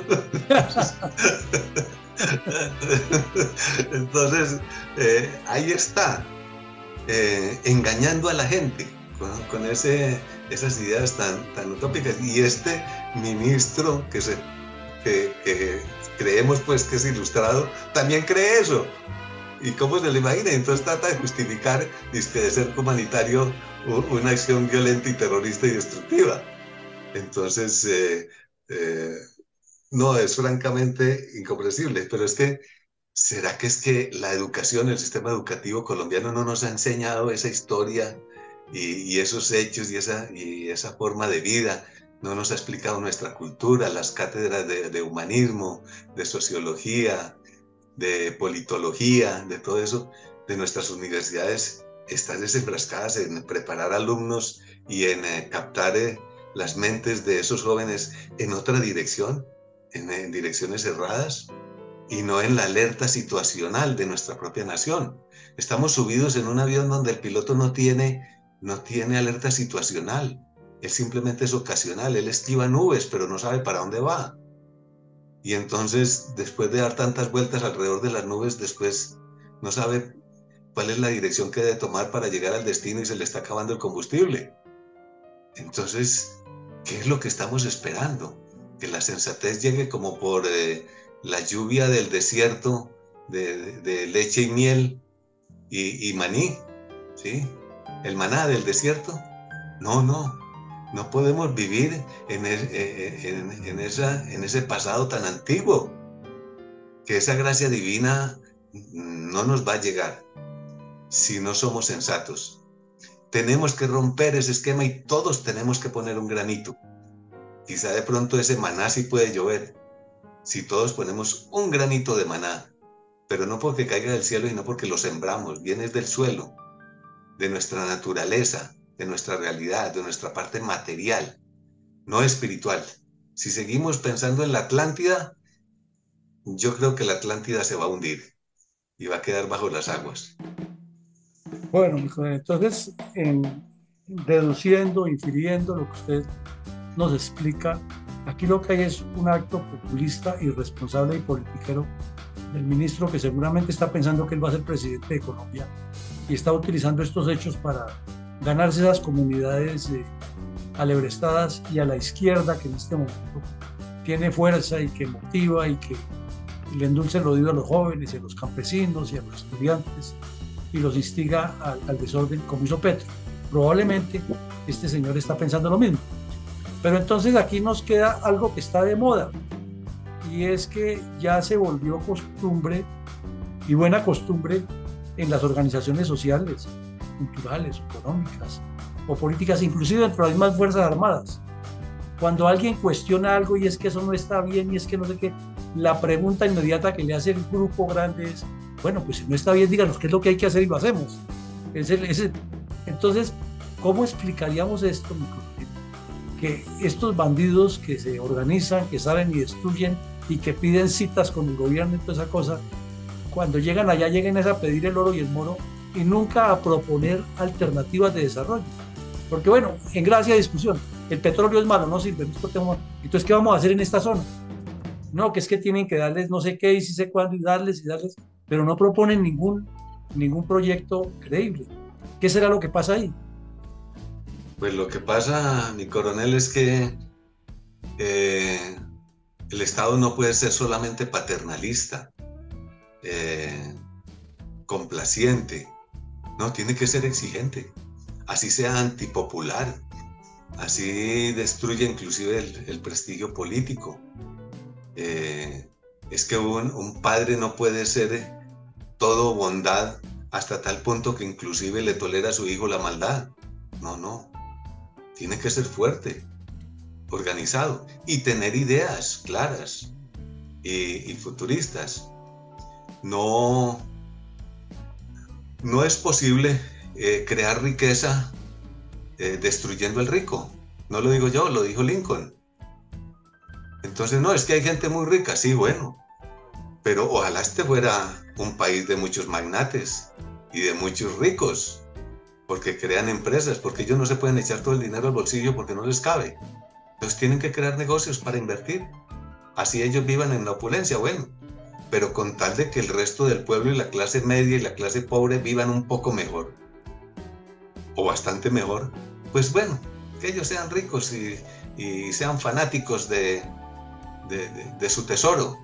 Entonces, eh, ahí está, eh, engañando a la gente con, con ese, esas ideas tan, tan utópicas. Y este ministro que, se, que, que creemos pues que es ilustrado, también cree eso. ¿Y cómo se le imagina? Entonces trata de justificar, dice, de ser humanitario, una acción violenta y terrorista y destructiva. Entonces, eh, eh, no, es francamente incomprensible, pero es que, ¿será que es que la educación, el sistema educativo colombiano no nos ha enseñado esa historia y, y esos hechos y esa, y esa forma de vida? No nos ha explicado nuestra cultura, las cátedras de, de humanismo, de sociología, de politología, de todo eso, de nuestras universidades están desenfrascadas en preparar alumnos y en eh, captar eh, las mentes de esos jóvenes en otra dirección, en, en direcciones erradas y no en la alerta situacional de nuestra propia nación. Estamos subidos en un avión donde el piloto no tiene, no tiene alerta situacional, él simplemente es ocasional, él esquiva nubes pero no sabe para dónde va. Y entonces, después de dar tantas vueltas alrededor de las nubes, después no sabe cuál es la dirección que debe tomar para llegar al destino y se le está acabando el combustible. Entonces, ¿qué es lo que estamos esperando? Que la sensatez llegue como por eh, la lluvia del desierto de, de, de leche y miel y, y maní, ¿sí? El maná del desierto. No, no. No podemos vivir en, el, en, en, esa, en ese pasado tan antiguo, que esa gracia divina no nos va a llegar si no somos sensatos. Tenemos que romper ese esquema y todos tenemos que poner un granito. Quizá de pronto ese maná sí puede llover, si todos ponemos un granito de maná, pero no porque caiga del cielo, sino porque lo sembramos, viene del suelo, de nuestra naturaleza, de nuestra realidad, de nuestra parte material, no espiritual. Si seguimos pensando en la Atlántida, yo creo que la Atlántida se va a hundir y va a quedar bajo las aguas. Bueno, entonces, en, deduciendo, infiriendo lo que usted nos explica, aquí lo que hay es un acto populista, irresponsable y politiquero del ministro, que seguramente está pensando que él va a ser presidente de Colombia y está utilizando estos hechos para ganarse esas comunidades eh, alebrestadas y a la izquierda, que en este momento tiene fuerza y que motiva y que le endulce el oído a los jóvenes y a los campesinos y a los estudiantes y los instiga al, al desorden, como hizo Petro. Probablemente este señor está pensando lo mismo. Pero entonces aquí nos queda algo que está de moda, y es que ya se volvió costumbre y buena costumbre en las organizaciones sociales, culturales, económicas o políticas, inclusive dentro de las mismas Fuerzas Armadas. Cuando alguien cuestiona algo y es que eso no está bien y es que no sé qué, la pregunta inmediata que le hace el grupo grande es, bueno, pues si no está bien, díganos qué es lo que hay que hacer y lo hacemos. Es el, es el... Entonces, ¿cómo explicaríamos esto, mi coronel? Que estos bandidos que se organizan, que salen y destruyen y que piden citas con el gobierno y toda esa cosa, cuando llegan allá, lleguen a pedir el oro y el moro y nunca a proponer alternativas de desarrollo. Porque bueno, en gracia de discusión, el petróleo es malo, no sirve, no, entonces ¿qué vamos a hacer en esta zona? No, que es que tienen que darles no sé qué y si sé cuándo y darles y darles, pero no proponen ningún, ningún proyecto creíble. ¿Qué será lo que pasa ahí? Pues lo que pasa, mi coronel, es que eh, el Estado no puede ser solamente paternalista, eh, complaciente, no, tiene que ser exigente, así sea antipopular, así destruye inclusive el, el prestigio político. Eh, es que un, un padre no puede ser todo bondad hasta tal punto que inclusive le tolera a su hijo la maldad. No, no. Tiene que ser fuerte, organizado y tener ideas claras y, y futuristas. No, no es posible eh, crear riqueza eh, destruyendo al rico. No lo digo yo, lo dijo Lincoln. Entonces, no, es que hay gente muy rica, sí, bueno, pero ojalá este fuera un país de muchos magnates y de muchos ricos, porque crean empresas, porque ellos no se pueden echar todo el dinero al bolsillo porque no les cabe. Entonces tienen que crear negocios para invertir. Así ellos vivan en la opulencia, bueno, pero con tal de que el resto del pueblo y la clase media y la clase pobre vivan un poco mejor, o bastante mejor, pues bueno, que ellos sean ricos y, y sean fanáticos de, de, de, de su tesoro.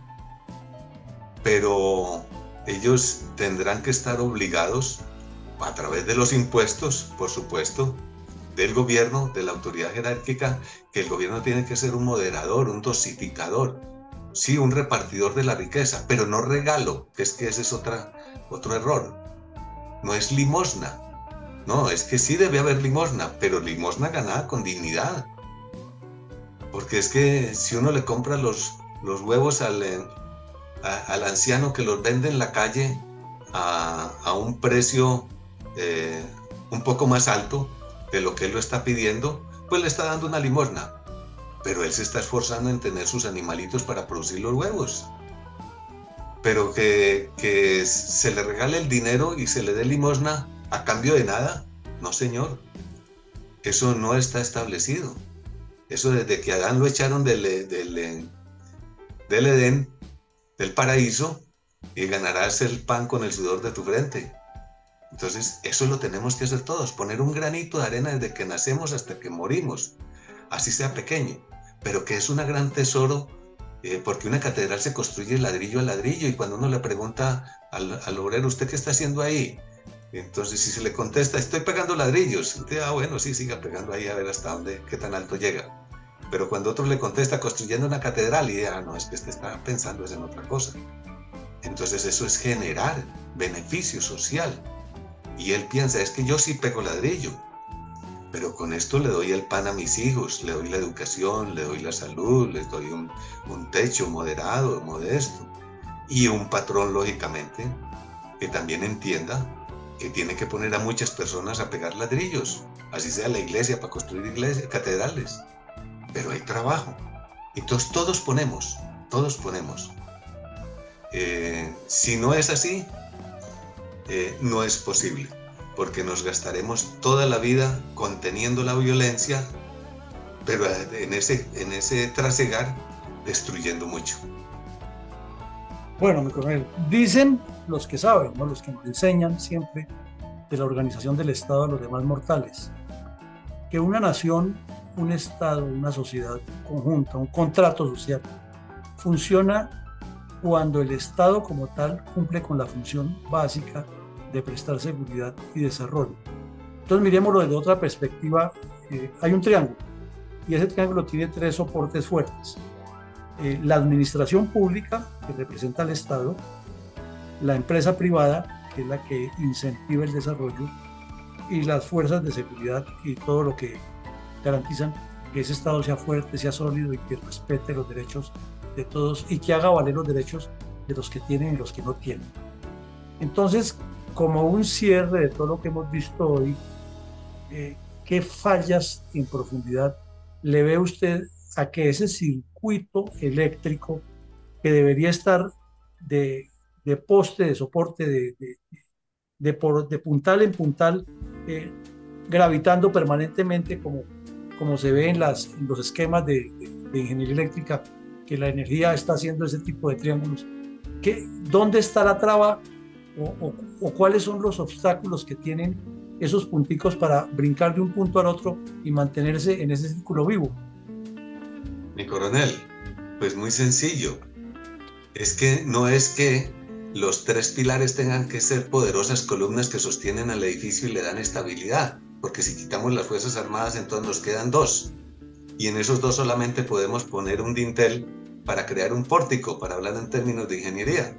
Pero ellos tendrán que estar obligados a través de los impuestos, por supuesto, del gobierno, de la autoridad jerárquica, que el gobierno tiene que ser un moderador, un dosificador, sí, un repartidor de la riqueza, pero no regalo, que es que ese es otra, otro error. No es limosna, no, es que sí debe haber limosna, pero limosna ganada con dignidad. Porque es que si uno le compra los, los huevos al, a, al anciano que los vende en la calle a, a un precio eh, un poco más alto de lo que él lo está pidiendo, pues le está dando una limosna, pero él se está esforzando en tener sus animalitos para producir los huevos. Pero que, que se le regale el dinero y se le dé limosna a cambio de nada, no señor, eso no está establecido. Eso desde que Adán lo echaron del, del, del Edén, del paraíso, y ganarás el pan con el sudor de tu frente. Entonces, eso lo tenemos que hacer todos, poner un granito de arena desde que nacemos hasta que morimos, así sea pequeño, pero que es un gran tesoro, eh, porque una catedral se construye ladrillo a ladrillo, y cuando uno le pregunta al, al obrero, ¿usted qué está haciendo ahí? Entonces, si se le contesta, estoy pegando ladrillos, entonces, ah, bueno, sí, siga pegando ahí a ver hasta dónde, qué tan alto llega. Pero cuando otro le contesta, construyendo una catedral, y ah, no, es que este está pensando en otra cosa. Entonces, eso es generar beneficio social. Y él piensa, es que yo sí pego ladrillo. pero con esto le doy el pan a mis hijos, le doy la educación, le doy la salud, les doy un, un techo moderado, modesto, y un patrón, lógicamente, que también entienda que tiene que poner a muchas personas a pegar ladrillos, así sea la iglesia, para construir iglesias, catedrales, pero hay trabajo. Entonces todos ponemos, todos ponemos. Eh, si no es así, eh, no es posible, porque nos gastaremos toda la vida conteniendo la violencia, pero en ese, en ese trasegar, destruyendo mucho. Bueno, mi coronel, dicen los que saben, ¿no? Los que nos enseñan siempre de la organización del Estado a los demás mortales, que una nación, un Estado, una sociedad conjunta, un contrato social, funciona cuando el Estado como tal cumple con la función básica de prestar seguridad y desarrollo. Entonces miremoslo desde otra perspectiva. Eh, hay un triángulo y ese triángulo tiene tres soportes fuertes. Eh, la administración pública, que representa al Estado, la empresa privada, que es la que incentiva el desarrollo, y las fuerzas de seguridad y todo lo que garantizan que ese Estado sea fuerte, sea sólido y que respete los derechos de todos y que haga valer los derechos de los que tienen y los que no tienen. Entonces, como un cierre de todo lo que hemos visto hoy, eh, ¿qué fallas en profundidad le ve usted a que ese circuito eléctrico que debería estar de, de poste, de soporte, de, de, de, por, de puntal en puntal, eh, gravitando permanentemente como, como se ve en, las, en los esquemas de, de, de ingeniería eléctrica, que la energía está haciendo ese tipo de triángulos? ¿Qué, ¿Dónde está la traba o, o, o cuáles son los obstáculos que tienen esos punticos para brincar de un punto al otro y mantenerse en ese círculo vivo? Mi coronel, pues muy sencillo. Es que no es que los tres pilares tengan que ser poderosas columnas que sostienen al edificio y le dan estabilidad, porque si quitamos las Fuerzas Armadas, entonces nos quedan dos. Y en esos dos solamente podemos poner un dintel para crear un pórtico, para hablar en términos de ingeniería.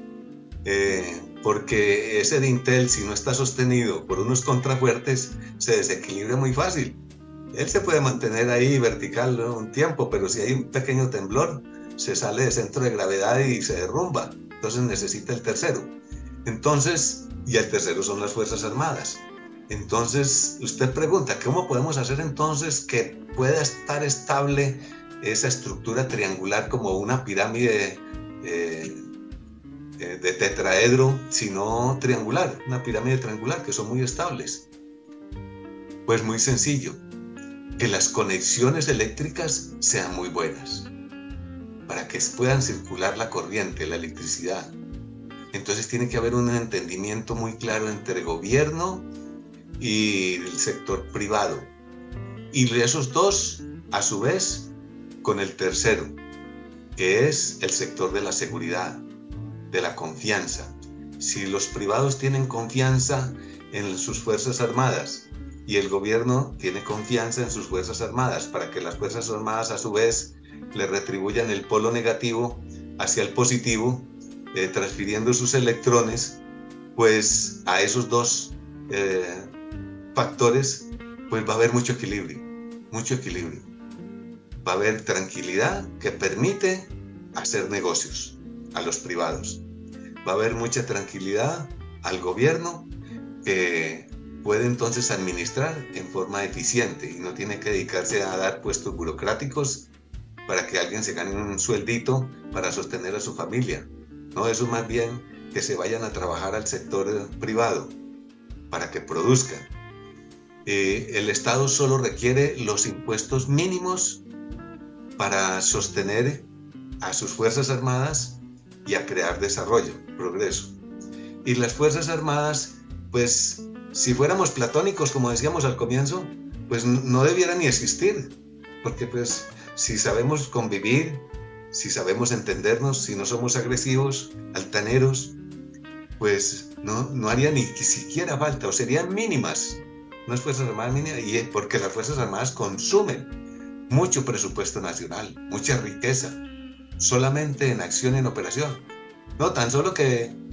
Eh, porque ese dintel, si no está sostenido por unos contrafuertes, se desequilibra muy fácil. Él se puede mantener ahí vertical, ¿no?, un tiempo, pero si hay un pequeño temblor, se sale de centro de gravedad y se derrumba. Entonces necesita el tercero. Entonces, y el tercero son las Fuerzas Armadas. Entonces, usted pregunta, ¿cómo podemos hacer entonces que pueda estar estable esa estructura triangular como una pirámide eh, de tetraedro, sino triangular, una pirámide triangular, que son muy estables? Pues muy sencillo, que las conexiones eléctricas sean muy buenas, para que puedan circular la corriente, la electricidad. Entonces tiene que haber un entendimiento muy claro entre gobierno y el sector privado. Y esos dos, a su vez, con el tercero, que es el sector de la seguridad, de la confianza. Si los privados tienen confianza en sus Fuerzas Armadas y el gobierno tiene confianza en sus Fuerzas Armadas, para que las Fuerzas Armadas a su vez le retribuyan el polo negativo hacia el positivo, eh, transfiriendo sus electrones, pues a esos dos eh, factores, pues va a haber mucho equilibrio, mucho equilibrio. Va a haber tranquilidad que permite hacer negocios a los privados. Va a haber mucha tranquilidad al gobierno, que puede entonces administrar en forma eficiente y no tiene que dedicarse a dar puestos burocráticos para que alguien se gane un sueldito para sostener a su familia. No, eso más bien que se vayan a trabajar al sector privado para que produzcan. Eh, el Estado solo requiere los impuestos mínimos para sostener a sus Fuerzas Armadas y a crear desarrollo, progreso. Y las Fuerzas Armadas, pues, si fuéramos platónicos, como decíamos al comienzo, pues no debieran ni existir, porque pues si sabemos convivir, si sabemos entendernos, si no somos agresivos, altaneros, pues no, no haría ni siquiera falta, o serían mínimas, unas Fuerzas Armadas mínimas, y es porque las Fuerzas Armadas consumen mucho presupuesto nacional, mucha riqueza, solamente en acción y en operación. No, tan solo que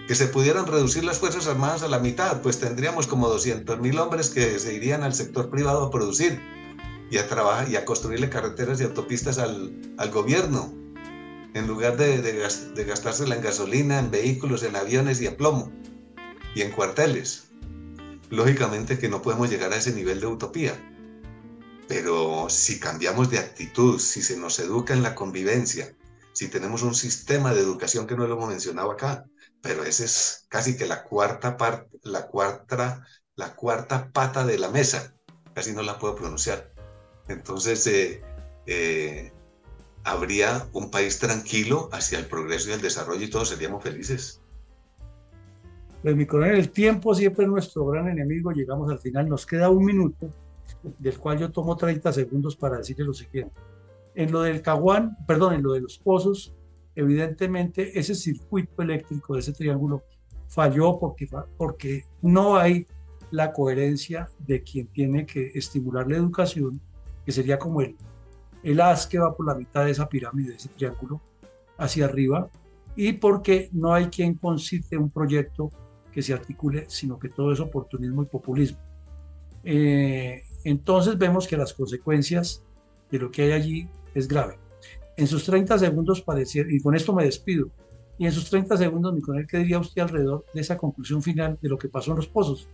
que se pudieran reducir las Fuerzas Armadas a la mitad, pues tendríamos como doscientos mil hombres que se irían al sector privado a producir y a trabajar y a construirle carreteras y autopistas al, al gobierno, en lugar de, de, de gastársela en gasolina, en vehículos, en aviones y a plomo, y en cuarteles. Lógicamente que no podemos llegar a ese nivel de utopía, pero si cambiamos de actitud, si se nos educa en la convivencia, si tenemos un sistema de educación que no lo hemos mencionado acá, pero esa es casi que la cuarta parte, la cuarta, la cuarta pata de la mesa, casi no la puedo pronunciar. Entonces, eh, eh, habría un país tranquilo hacia el progreso y el desarrollo y todos seríamos felices. Pues mi coronel, el tiempo siempre es nuestro gran enemigo. Llegamos al final, nos queda un minuto, del cual yo tomo treinta segundos para decirle lo siguiente. En lo del Caguán, perdón, en lo de los pozos, evidentemente ese circuito eléctrico de ese triángulo falló porque, porque no hay la coherencia de quien tiene que estimular la educación, que sería como el, el haz que va por la mitad de esa pirámide, de ese triángulo, hacia arriba, y porque no hay quien concite un proyecto que se articule, sino que todo es oportunismo y populismo. Eh, entonces vemos que las consecuencias de lo que hay allí es grave. En sus treinta segundos pareciera, y con esto me despido, y en sus treinta segundos, mi coronel, ¿qué diría usted alrededor de esa conclusión final de lo que pasó en los pozos?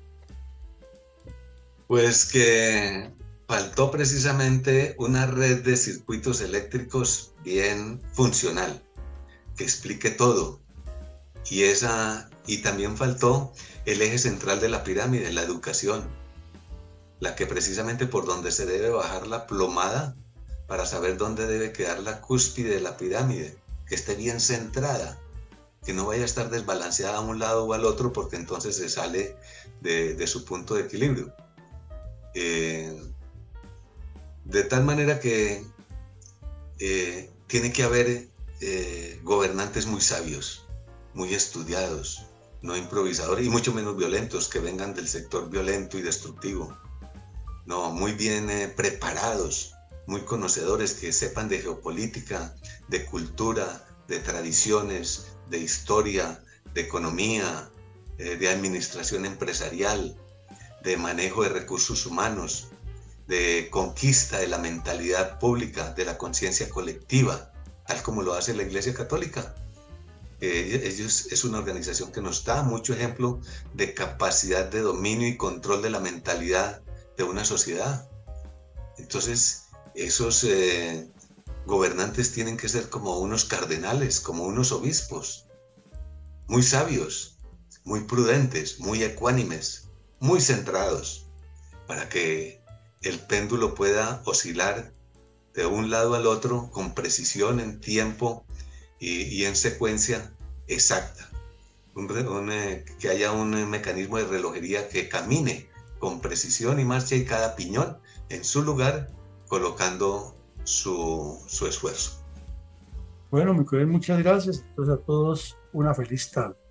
Pues que faltó precisamente una red de circuitos eléctricos bien funcional, que explique todo. Y, esa, y también faltó el eje central de la pirámide, la educación, la que precisamente por donde se debe bajar la plomada para saber dónde debe quedar la cúspide de la pirámide, que esté bien centrada, que no vaya a estar desbalanceada a un lado o al otro, porque entonces se sale de, de su punto de equilibrio. Eh, de tal manera que eh, tiene que haber eh, gobernantes muy sabios, muy estudiados, no improvisadores y mucho menos violentos, que vengan del sector violento y destructivo. No, muy bien eh, preparados, muy conocedores, que sepan de geopolítica, de cultura, de tradiciones, de historia, de economía, eh, de administración empresarial, de manejo de recursos humanos, de conquista de la mentalidad pública, de la conciencia colectiva, tal como lo hace la Iglesia Católica. Eh, ellos es una organización que nos da mucho ejemplo de capacidad de dominio y control de la mentalidad de una sociedad. Entonces, esos eh, gobernantes tienen que ser como unos cardenales, como unos obispos, muy sabios, muy prudentes, muy ecuánimes, muy centrados, para que el péndulo pueda oscilar de un lado al otro con precisión en tiempo y, y en secuencia exacta. Un, un, eh, que haya un eh, mecanismo de relojería que camine con precisión y marche y cada piñón en su lugar, colocando su, su esfuerzo. Bueno, mi coronel, muchas gracias. Entonces a todos una feliz tarde.